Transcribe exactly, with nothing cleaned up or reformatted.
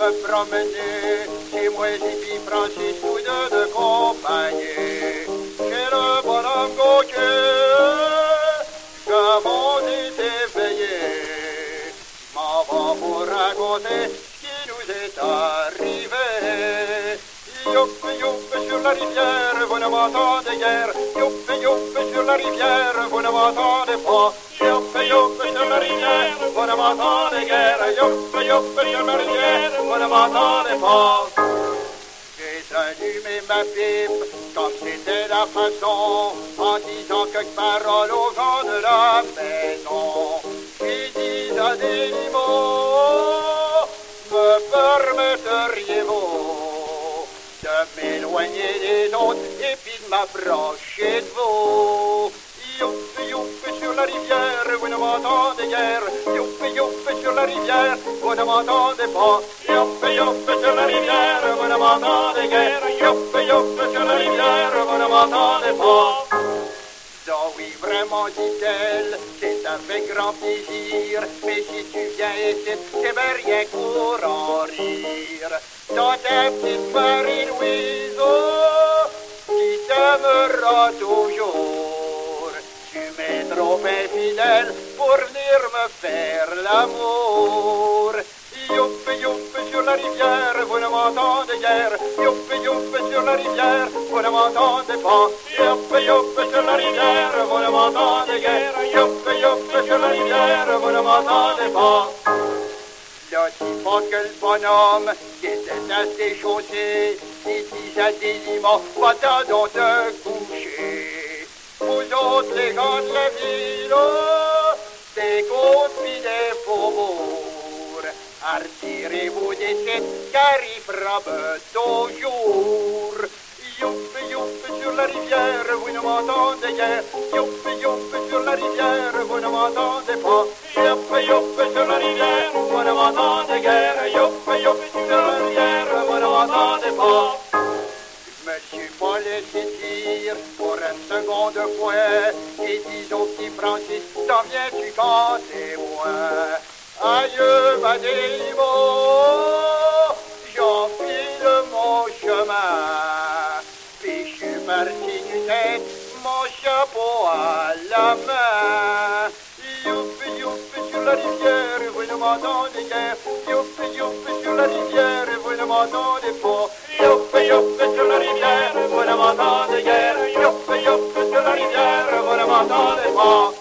me promener chez moi et puis Francis, tous deux de compagnie. Chez le bonhomme Gauthier, j'avons été éveillé. M'en va pour raconter ce qui nous est arrivé. Youp, youp, sur la rivière, vous ne m'entendez guère. Youp, youp, sur la rivière, vous ne m'entendez pas. Youp, youp, sur la rivière, vous ne m'entendez guère. Youp, youp, sur la rivière, vous ne m'entendez pas. J'ai allumé ma pipe, comme c'était la façon, en disant quelques paroles aux gens de la maison. J'ai dit à des mots, me permetteriez-vous de m'éloigner des autres et puis de m'approcher de vous. Youp, youp, sur la rivière, vous ne m'entendez guère. Youp, youp, sur la rivière, vous ne m'entendez pas. Youp, youp, sur la rivière, vous ne m'entendez guère. Youp, youp, sur la rivière, vous ne m'entendez pas. Oh oui, vraiment, dit-elle, c'est avec grand plaisir. Mais si tu viens ici, c'est bien rien pour en rire. Dans ta petite Marie-Louise, oh, qui t'aimera toujours. Tu m'es trop infidèle pour venir me faire l'amour. Youp, youp, sur la rivière, vous ne m'entendez guère. Youp, youp, sur la rivière, vous ne m'entendez pas. Youp, youp, sur la rivière, vous ne m'entendez guère. Youp, youp, sur la rivière, vous ne m'entendez pas. Là, dis pas que le bonhomme, qui était assez chaussé, il disait à des limons, pas t'en te coucher. Vous autres, les gens de la ville, oh, des côtes pis des faubourgs, retirez-vous des têtes, car il frappe toujours. Youp, youp, sur la rivière, vous ne m'entendez guère. Youp, youp, sur la rivière, vous ne m'entendez pas. Youp, youp, sur la rivière, vous ne m'entendez guère. Youp, youp, sur la rivière, vous ne m'entendez pas. Je me suis pas laissé dire pour une seconde fois. Et dis au petit Francis, t'en viens-tu quand t'es moi? Aïe, ma démo, j'enfile mon chemin. Puis je suis parti du tête, mon chapeau à la main. Youp, youp, sur la rivière, vous ne m'entendez guère. Youp, youp, sur la rivière, vous ne m'entendez pas. Youp, youp, sur la rivière, vous ne m'entendez guère. Youp, youp, sur la rivière, vous ne m'entendez pas.